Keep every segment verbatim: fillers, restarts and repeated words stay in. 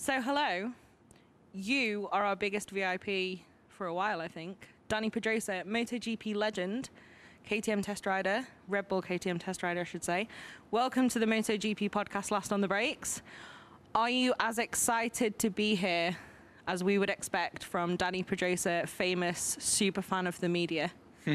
So hello, you are our biggest V I P for a while, I think. Dani Pedrosa, MotoGP legend, K T M test rider, Red Bull K T M test rider, I should say. Welcome to the MotoGP podcast, Last on the Brakes. Are you as excited to be here as we would expect from Dani Pedrosa, famous super fan of the media?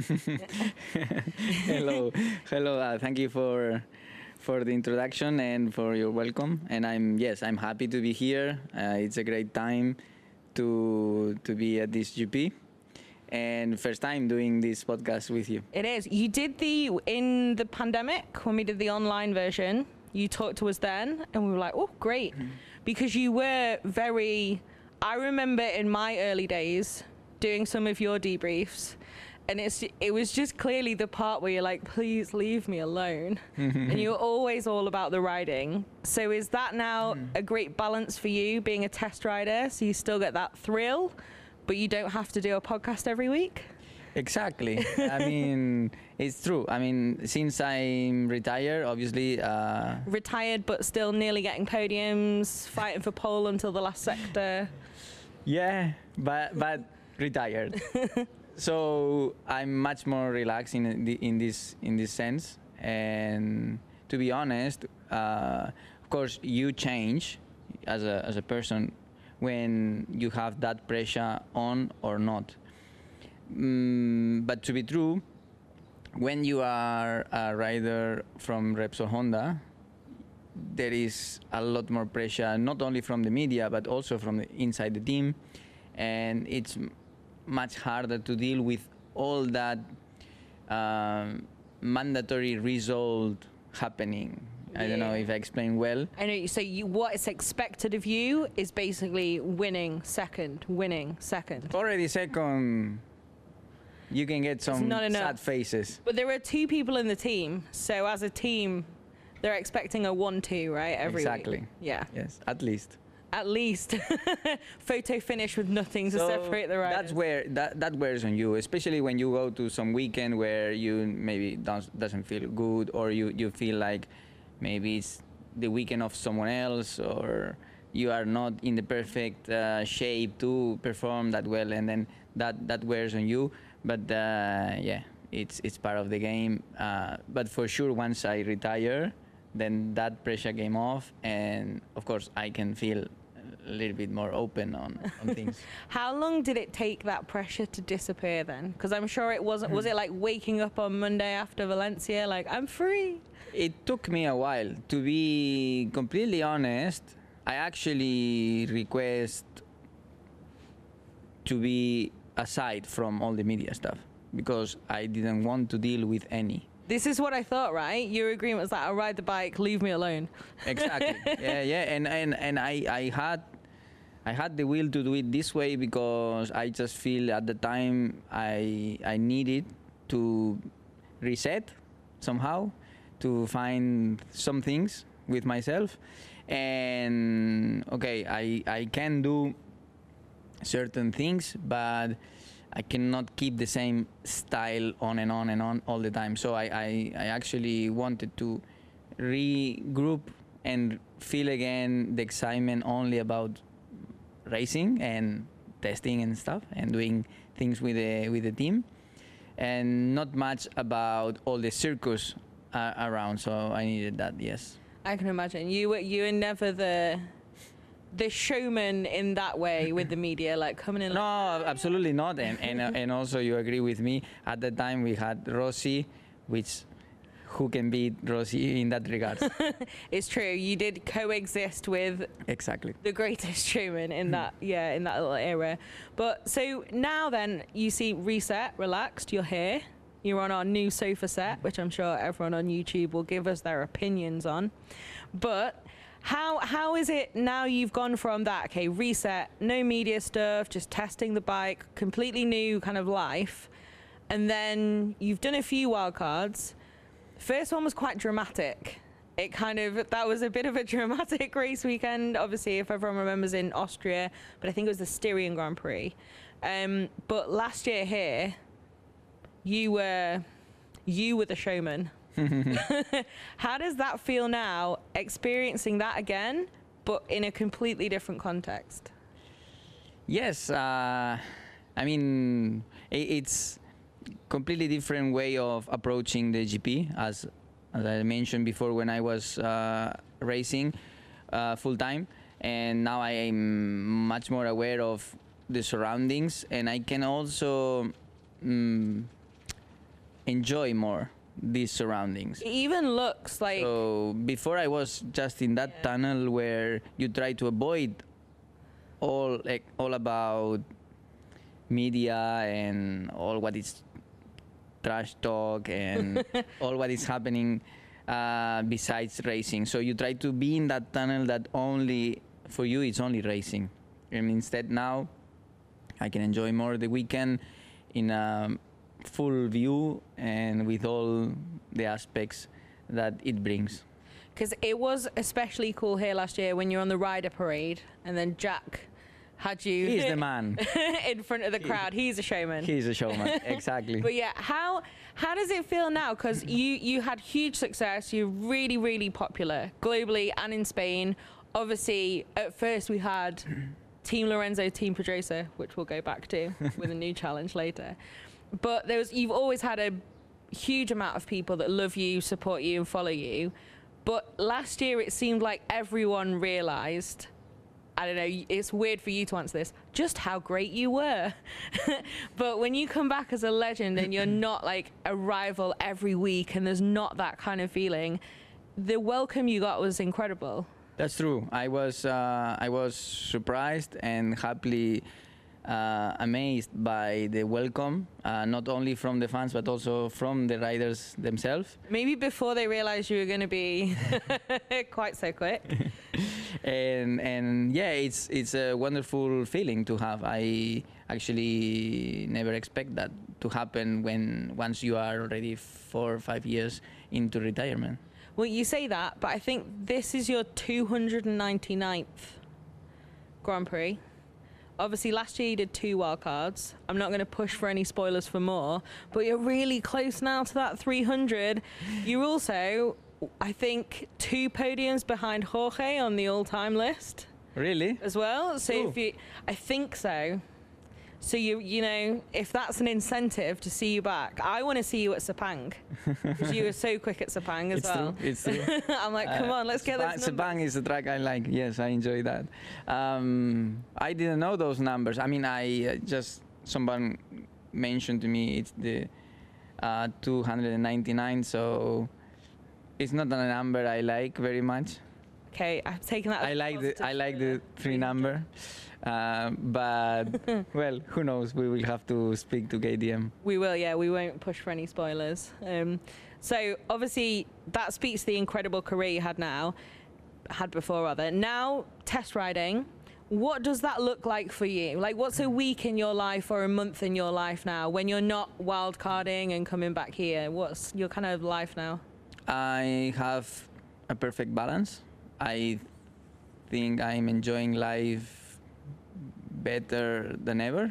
Hello, hello. Uh, thank you for for the introduction and for your welcome. And I'm yes, I'm happy to be here. Uh, it's a great time to to be at this G P, and first time doing this podcast with you. It is. You did the in the pandemic when we did the online version. You talked to us then, and we were like, "Oh, great," mm-hmm. because you were very. I remember in my early days doing some of your debriefs. And it's it was just clearly the part where you're like, please leave me alone. And you're always all about the riding. So is that now mm. a great balance for you, being a test rider, so you still get that thrill, but you don't have to do a podcast every week? Exactly. I mean, it's true. I mean, since I'm retired, obviously. Uh, retired, but still nearly getting podiums, fighting for pole until the last sector. Yeah, but but retired. So I'm much more relaxed in the, in this in this sense, and to be honest, uh, of course you change as a as a person when you have that pressure on or not. Mm, but to be true, when you are a rider from Repsol Honda, there is a lot more pressure, not only from the media but also from the, inside the team, and it's much harder to deal with all that um, mandatory result happening. Yeah. I don't know if I explain well. I know. So you, what is expected of you is basically winning second, winning second. Already second, you can get some sad faces. But there are two people in the team, so as a team, they're expecting a one two, right? Every exactly. week. Yeah. Yes, at least. At least photo finish with nothing to so separate the riders. That's where that, that wears on you, especially when you go to some weekend where you maybe don't, doesn't feel good, or you, you feel like maybe it's the weekend of someone else, or you are not in the perfect uh, shape to perform that well, and then that, that wears on you. But uh, yeah, it's it's part of the game. Uh, but for sure, once I retire, then that pressure came off, and of course I can feel a little bit more open on, on things. How long did it take that pressure to disappear then? Because I'm sure it wasn't, was it like waking up on Monday after Valencia, like, I'm free? It took me a while. To be completely honest, I actually request to be aside from all the media stuff, because I didn't want to deal with any. This is what I thought, right? Your agreement was that I'll ride the bike, leave me alone. Exactly. yeah, yeah. And and, and I, I had I had the will to do it this way because I just feel at the time I I needed to reset somehow, to find some things with myself. And okay, I, I can do certain things, but I cannot keep the same style on and on and on all the time. So I, I, I actually wanted to regroup and feel again the excitement only about racing and testing and stuff and doing things with the with the team, and not much about all the circus uh, around. So I needed that. Yes. I can imagine you were you were never the. the showman in that way with the media, like coming in. No, absolutely not. And and, uh, and also you agree with me. At the time we had Rossi, which who can beat Rossi in that regard? It's true. You did coexist with exactly the greatest showman in that yeah in that little era. But so now then you see reset, relaxed. You're here. You're on our new sofa set, which I'm sure everyone on YouTube will give us their opinions on. But How how is it now you've gone from that, okay, reset, no media stuff, just testing the bike, completely new kind of life, and then you've done a few wildcards. First one was quite dramatic. It kind of, that was a bit of a dramatic race weekend, obviously, if everyone remembers, in Austria, but I think it was the Styrian Grand Prix. Um, but last year here, you were, you were the showman. How does that feel now, experiencing that again, but in a completely different context. Yes, uh, I mean i- it's completely different way of approaching the G P. As as I mentioned before, when I was uh, racing uh, full time, and now I am much more aware of the surroundings, and I can also mm, enjoy more these surroundings. It even looks like So before I was just in that Yeah. tunnel where you try to avoid all like all about media and all what is trash talk and all what is happening uh, besides racing. So you try to be in that tunnel that only for you it's only racing, and instead now I can enjoy more the weekend in a full view and with all the aspects that it brings. because it was especially cool here last year when you're on the rider parade and then Jack had you He's the man. in front of the crowd. He's a showman. He's a showman. Exactly. But yeah, how how does it feel now? Because you you had huge success. You're really really popular globally and in Spain. Obviously, at first we had Team Lorenzo, Team Pedrosa, which we'll go back to with a new challenge later. But there was you've always had a huge amount of people that love you, support you, and follow you. But last year it seemed like everyone realised. I don't know, it's weird for you to answer this, just how great you were. But when you come back as a legend and you're not like a rival every week and there's not that kind of feeling, the welcome you got was incredible. That's true. I was uh, I was surprised and happily uh, amazed by the welcome, uh, not only from the fans but also from the riders themselves. Maybe before they realized you were going to be quite so quick. and and yeah, it's it's a wonderful feeling to have. I actually never expect that to happen when once you are already four or five years into retirement. Well, you say that, but I think this is your two hundred ninety-ninth Grand Prix. Obviously, last year you did two wildcards. I'm not going to push for any spoilers for more, but you're really close now to that three hundred. You're also, I think, two podiums behind Jorge on the all-time list Really? as well. So Cool. if you, I think so. So you, you know, if that's an incentive to see you back, I want to see you at Sepang because you were so quick at Sepang as It's well. true. It's true. I'm like, come on, let's get Sepang, those numbers. Sepang is a track I like. Yes, I enjoy that. Um, I didn't know those numbers. I mean, I uh, just someone mentioned to me it's the uh, two hundred ninety-nine, so it's not a number I like very much. Okay, I've taken that. As I a like the positive I like for the three number, uh, but well, who knows? We will have to speak to K D M. We will, yeah. We won't push for any spoilers. Um, so obviously that speaks to the incredible career you had now, had before rather. Now test riding. What does that look like for you? Like, what's a week in your life or a month in your life now when you're not wild carding and coming back here? What's your kind of life now? I have a perfect balance. I think I'm enjoying life better than ever,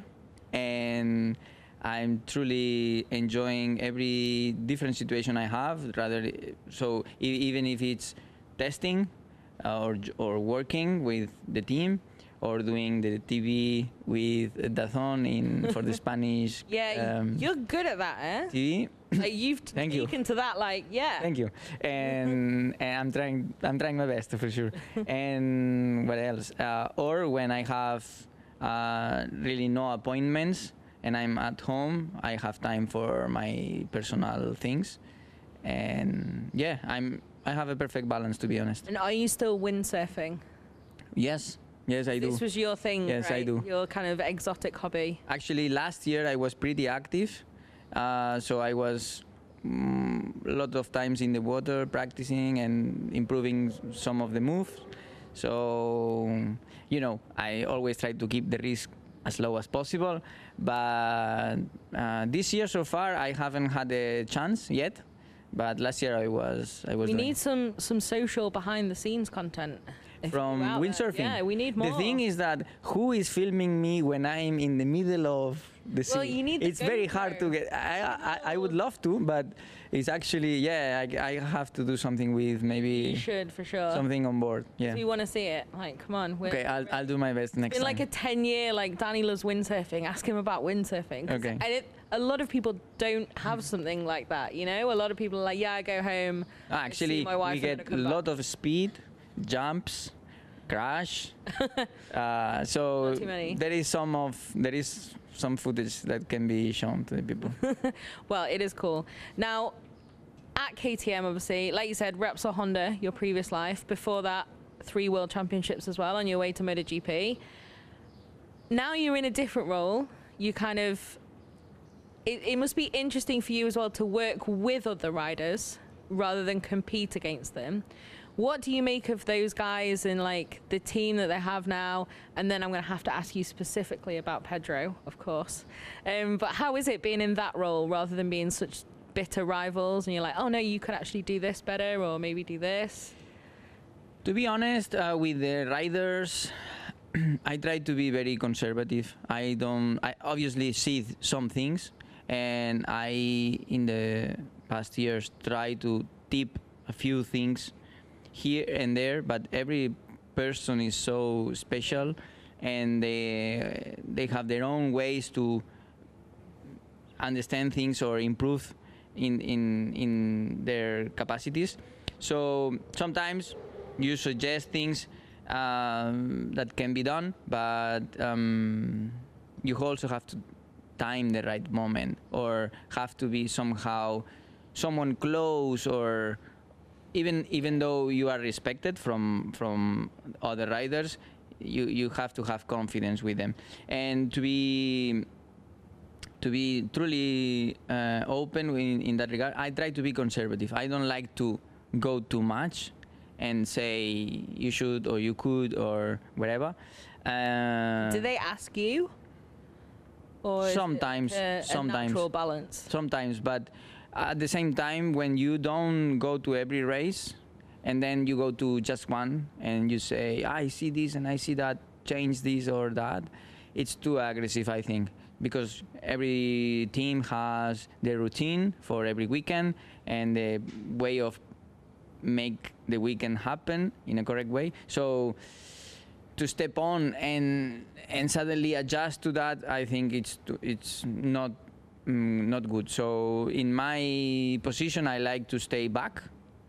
and I'm truly enjoying every different situation I have. Rather, so e- even if it's testing uh, or j- or working with the team or doing the T V with Dazón in for the Spanish Yeah, um, you're good at that, eh? T V. Like you've Thank you. taken to that, like, yeah. Thank you. And, and I'm trying. I'm trying my best for sure. And what else? Uh, or when I have uh, really no appointments and I'm at home, I have time for my personal things. And yeah, I'm. I have a perfect balance, to be honest. And are you still windsurfing? Yes. Yes, I do. This was your thing, Yes, I right? do. Your kind of exotic hobby. Actually, last year I was pretty active, uh, so I was mm, a lot of times in the water practicing and improving some of the moves. So, you know, I always try to keep the risk as low as possible. But uh, this year so far, I haven't had a chance yet. But last year I was I was We doing need some some social behind the scenes content. if from you're out there. windsurfing. Yeah, we need more. The thing is that who is filming me when I'm in the middle of the Well, sea. you need the It's very hard to GoPro. get. I, I I would love to, but it's actually yeah. I, I have to do something with You maybe should, for sure. something on board. Yeah. We want to see it. Like, come on. We're, Okay, I'll I'll do my best next It's been time. like a ten year, like, Danny loves windsurfing. Ask him about windsurfing. 'Cause Okay. And it, a lot of people don't have something like that, you know? A lot of people are like, yeah, I go home. Ah, Actually, my wife we and get then I a come lot back. of speed, jumps, crash. uh, so Not too many. there is some of there is some footage that can be shown to the people. Well, it is cool. Now, at K T M, obviously, like you said, Repsol Honda, your previous life. Before that, three world championships as well on your way to MotoGP. Now you're in a different role. You kind of, it, it must be interesting for you as well to work with other riders rather than compete against them. What do you make of those guys and like the team that they have now? And then I'm going to have to ask you specifically about Pedro, of course. Um, but how is it being in that role rather than being such bitter rivals? And you're like, oh no, you could actually do this better, or maybe do this. To be honest, uh, with the riders, I try to be very conservative. I don't. I obviously see th- some things, and I, in the past years, try to tip a few things here and there. But every person is so special, and they they have their own ways to understand things or improve in in in their capacities. So sometimes you suggest things um, that can be done, but um, you also have to time the right moment, or have to be somehow someone close, or even even though you are respected from from other riders, you you have to have confidence with them. And to be to be truly uh, open in, in that regard, I try to be conservative. I don't like to go too much and say you should or you could or whatever. Uh, Do they ask you? Or is it Sometimes, a, a sometimes. natural balance? Sometimes, but at the same time, when you don't go to every race and then you go to just one and you say, I see this and I see that, change this or that, it's too aggressive, I think, because every team has their routine for every weekend and the way of make the weekend happen in a correct way. So to step on and and suddenly adjust to that, I think it's too, it's not mm, not good. So in my position, I like to stay back.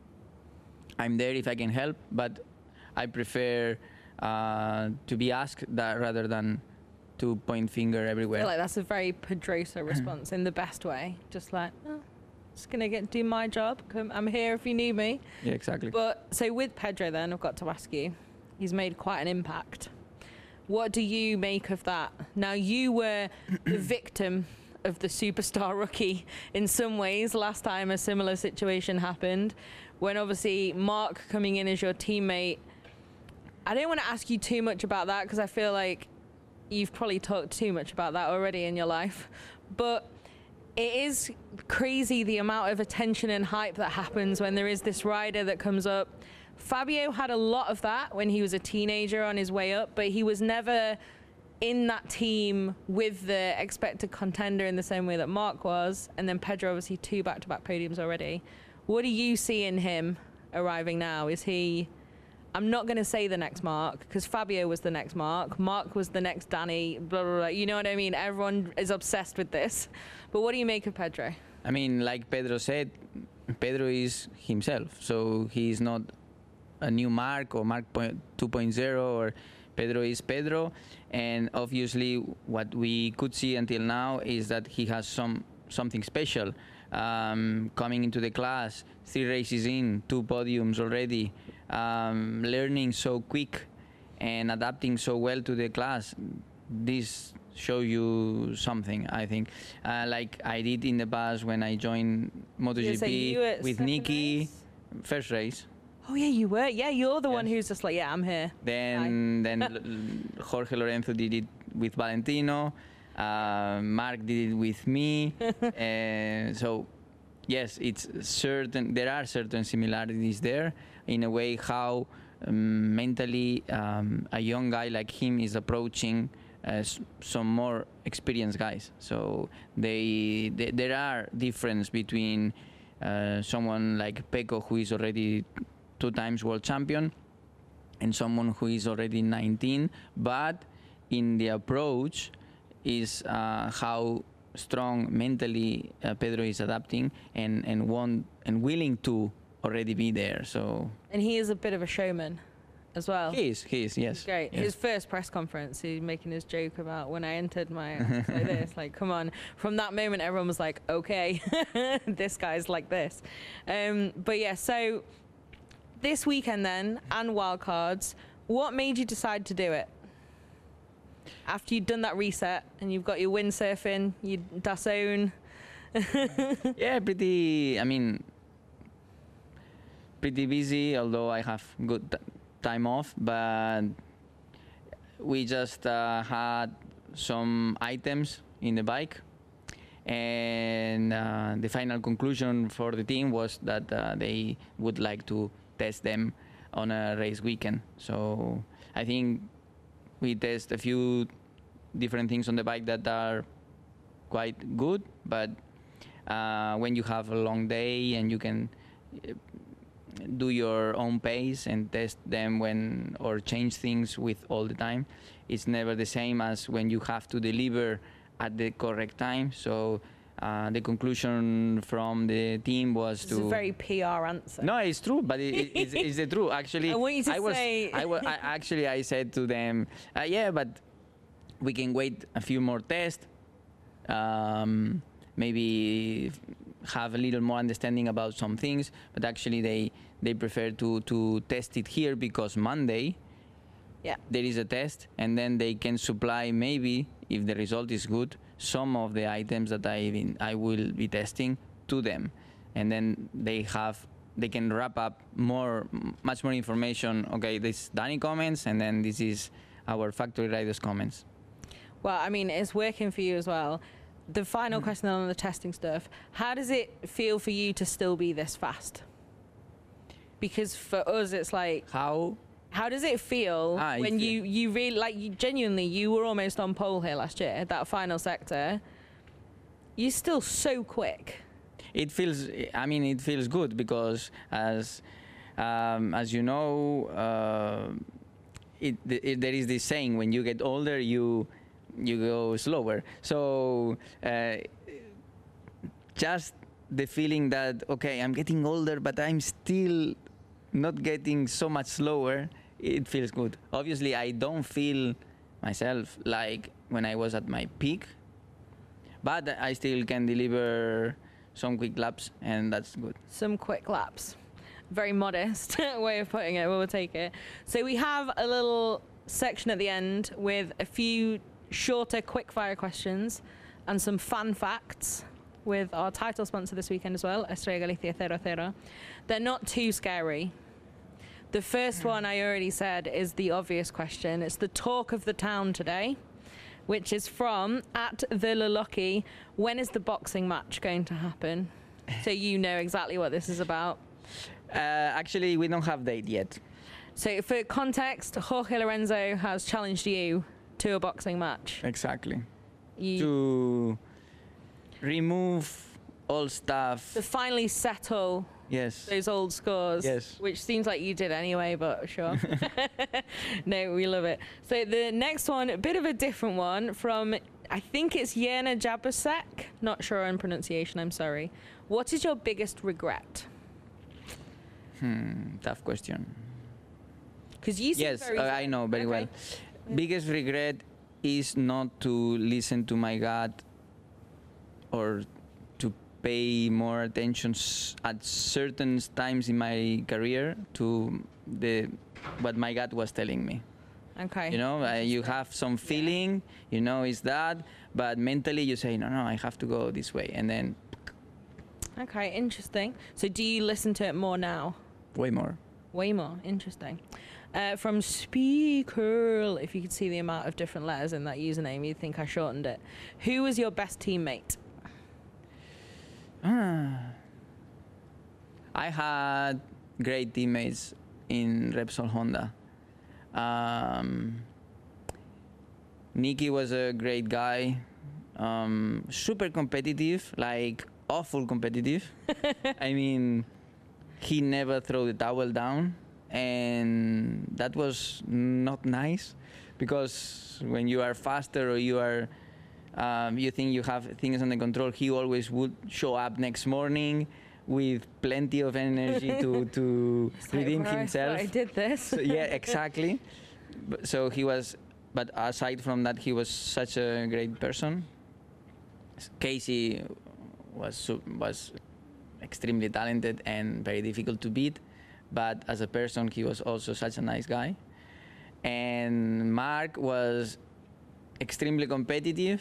I'm there if I can help, but I prefer uh, to be asked that rather than to point finger I everywhere. feel like that's a very Pedrosa response in the best way. Just like, oh, just gonna get do my job. Come, I'm here if you need me. Yeah, exactly. But so with Pedro, then I've got to ask you, he's made quite an impact. What do you make of that? Now you were the victim of the superstar rookie in some ways. Last time a similar situation happened, when obviously Mark coming in as your teammate. I don't want to ask you too much about that because I feel like you've probably talked too much about that already in your life. But it is crazy the amount of attention and hype that happens when there is this rider that comes up. Fabio had a lot of that when he was a teenager on his way up, but he was never in that team with the expected contender in the same way that Mark was. And then Pedro, obviously two back-to-back podiums already. What do you see in him arriving now? Is he... I'm not going to say the next Mark, because Fabio was the next Mark. Mark was the next Danny, blah, blah, blah. You know what I mean? Everyone is obsessed with this. But what do you make of Pedro? I mean, like Pedro said, Pedro is himself. So he's not a new Mark or Mark two point oh, or Pedro is Pedro. And obviously what we could see until now is that he has some something special. Um, coming into the class, three races in, two podiums already, um, learning so quick and adapting so well to the class. This show you something, I think. Uh, like I did in the past when I joined MotoGP with Nicky, race? first race. Oh yeah, you were. Yeah, you're the Yes. one who's just like, yeah, I'm here. Then then L- Jorge Lorenzo did it with Valentino. Uh, Mark did it with me. uh, so yes, it's certain. There are certain similarities there in a way how um, mentally um, a young guy like him is approaching uh, s- some more experienced guys. So they, they there are difference between uh, someone like Pecco, who is already two times world champion, and someone who is already nineteen, but in the approach is uh, how strong mentally uh, Pedro is adapting and and want and willing to already be there. So And he is a bit of a showman as well. he is, he is, yes. He's great. yes. His first press conference, he's making his joke about when I entered my office like this. Like, come on. From that moment, everyone was like, okay, this guy's like this. Um, but yeah, so this weekend then, and wildcards, what made you decide to do it? After you'd done that reset and you've got your windsurfing, your Dassault. Yeah, pretty, I mean, pretty busy, although I have good t- time off, but we just uh, had some items in the bike, and uh, the final conclusion for the team was that uh, they would like to test them on a race weekend. So I think we test a few different things on the bike that are quite good, but uh, when you have a long day and you can uh, do your own pace and test them when or change things with all the time, it's never the same as when you have to deliver at the correct time. So uh, the conclusion from the team was It's to a very P R answer. no, it's true, but it, it, it's, it's the truth. Actually, I want you to I was, say- I was, I, actually, I said to them, uh, yeah, but we can wait a few more tests, um, maybe have a little more understanding about some things. But actually, they they prefer to to test it here because Monday Yeah. there is a test, and then they can supply, maybe if the result is good, some of the items that I been, I will be testing to them, and then they have they can wrap up more m- much more information. Okay, this Danny comments, and then this is our factory riders comments. Well, I mean, it's working for you as well. The final question on the testing stuff, how does it feel for you to still be this fast? Because for us, it's like, How? how does it feel Ah, it when fe- you, you really, like, you, genuinely, you were almost on pole here last year, that final sector. You're still so quick. It feels. I mean, it feels good because as um, as you know, uh, it, it, there is this saying: when you get older, you you go slower. So uh, just the feeling that okay, I'm getting older, but I'm still not getting so much slower. It feels good. Obviously, I don't feel myself like when I was at my peak, but I still can deliver some quick laps, and that's good. Some quick laps. Very modest way of putting it, but we'll take it. So we have a little section at the end with a few shorter quick fire questions and some fun facts with our title sponsor this weekend as well, Estrella Galicia Cero Cero. They're not too scary. The first one I already said is the obvious question. It's the talk of the town today, which is from at the Laloki. When is the boxing match going to happen? So you know exactly what this is about. Uh, actually, we don't have date yet. So for context, Jorge Lorenzo has challenged you to a boxing match. Exactly. You To remove all stuff. to finally settle Yes. those old scores, Yes. which seems like you did anyway, but sure. No, we love it. So the next one, a bit of a different one from, I think it's Yerna Jabasek. Not sure on pronunciation, I'm sorry. What is your biggest regret? Hmm, tough question. Because you seem Yes, very uh, I know very Okay. well. Biggest regret is not to listen to my gut or to pay more attention s- at certain times in my career to the what my gut was telling me. Okay. You know, uh, you have some feeling, you know, it's that, but mentally you say, no, no, I have to go this way, and then Okay, interesting. So do you listen to it more now? way more. Way more. Interesting. Uh, from Speaker, if you could see the amount of different letters in that username, you'd think I shortened it. Who was your best teammate? Ah. I had great teammates in Repsol Honda. Um, Nicky was a great guy, um, super competitive, like awful competitive. I mean, he never threw the towel down, and that was not nice, because when you are faster or you are, um, you think you have things under control, he always would show up next morning with plenty of energy to to redeem Right, himself. I did this. So, yeah, exactly. But- So he was, but aside from that, he was such a great person. Casey was su- was extremely talented and very difficult to beat, but as a person, he was also such a nice guy. And Mark was extremely competitive,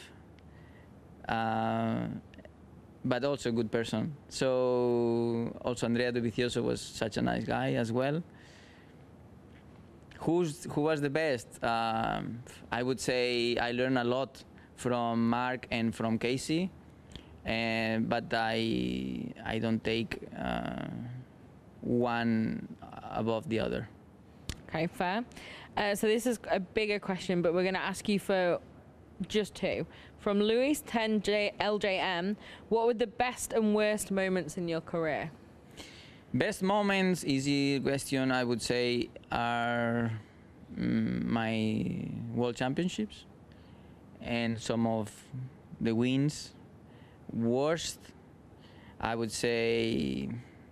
uh, but also a good person. So also Andrea Dovizioso was such a nice guy as well. Who's who was the best? Um, I would say I learned a lot from Mark and from Casey, and but I I don't take uh, one above the other. Okay, fair. Uh, so this is a bigger question, but we're going to ask you for just two. From Luis ten J L J M, what were the best and worst moments in your career? Best moments, easy question, I would say, are mm, my World Championships and some of the wins. Worst, I would say,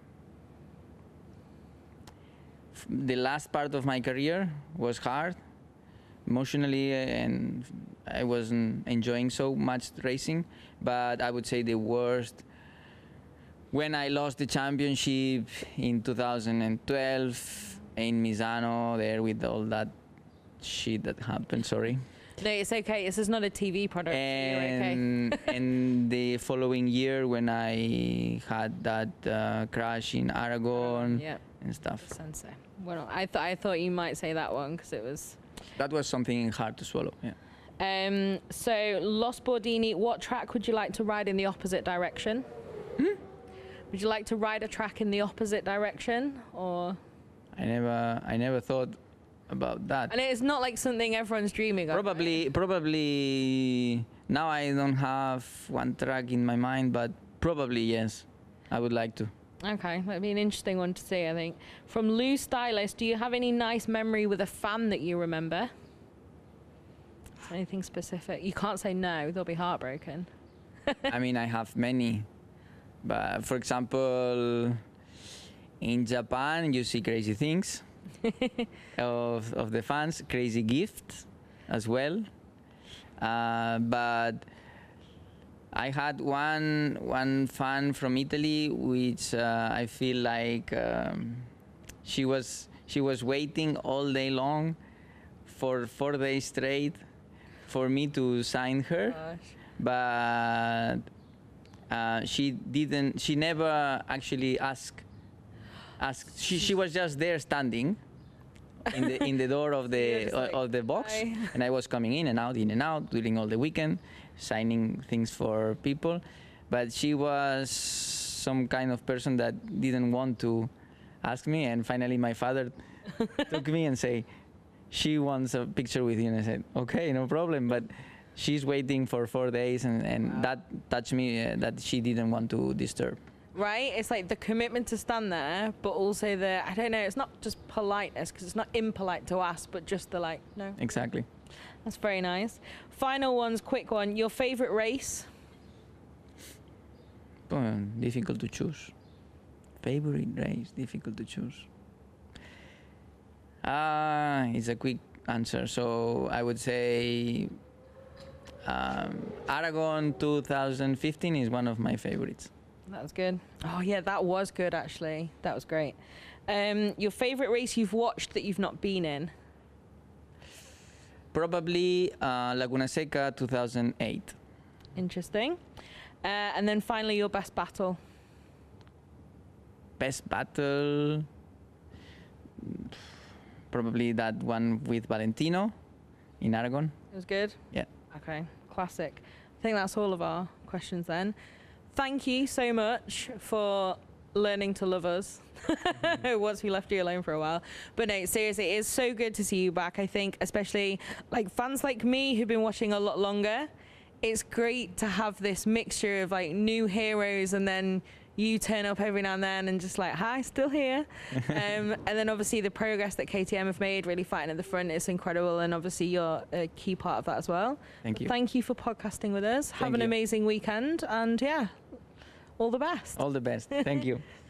f- the last part of my career was hard emotionally, and I wasn't enjoying so much racing. But I would say the worst, when I lost the championship in two thousand twelve in Misano, there with all that shit that happened, sorry. No, it's okay. This is not a T V product. You're okay. And, and the following year when I had that uh, crash in Aragon Yeah, and stuff. Sensei. Well, I thought I thought you might say that one because it was. That was something hard to swallow, yeah. Um, so Los Bordini, what track would you like to ride in the opposite direction? Hmm? Would you like to ride a track in the opposite direction, or? I never, I never thought about that. And it's not like something everyone's dreaming of. Probably, probably now I don't have one track in my mind, but probably yes, I would like to. Right? Okay, that'd be an interesting one to see, I think. From Lou Stylist, do you have any nice memory with a fan that you remember? Is there anything specific? You can't say no; they'll be heartbroken. I mean, I have many, but for example, in Japan, you see crazy things of of the fans, crazy gifts as well. Uh, but I had one one fan from Italy, which uh, I feel like um, she was she was waiting all day long for four days straight for me to sign her, Gosh. but uh, she didn't. She never actually asked. Asked. She she was just there standing in the in the door of You're the just uh, like, of the box, "Bye." and I was coming in and out, in and out during all the weekend, signing things for people. But she was some kind of person that didn't want to ask me, and finally my father took me and say, she wants a picture with you, and I said, okay, no problem. But she's waiting for four days, and, and Wow. that touched me, uh, that she didn't want to disturb. Right? It's like the commitment to stand there, but also the, I don't know, it's not just politeness, because it's not impolite to ask, but just the like, no. Exactly. That's very nice. Final one's quick one. Your favorite race? Oh, difficult to choose. Favorite race, difficult to choose. Ah, it's a quick answer. So I would say um, Aragon two thousand fifteen is one of my favorites. That was good. Oh, yeah, that was good, actually. That was great. Um, your favorite race you've watched that you've not been in? Probably uh, Laguna Seca two thousand eight. Interesting. Uh, and then finally, your best battle? Best battle, probably that one with Valentino in Aragon. It was good? Yeah. Okay, classic. I think that's all of our questions then. Thank you so much for learning to love us once we left you alone for a while. But no, seriously, it is so good to see you back. I think especially like fans like me who've been watching a lot longer, it's great to have this mixture of like new heroes and then you turn up every now and then and just like, hi, still here. um, and then obviously the progress that K T M have made, really fighting at the front, is incredible. And obviously you're a key part of that as well. Thank you. Thank you for podcasting with us. Thank Have an you. amazing weekend. And yeah, all the best. All the best. Thank you.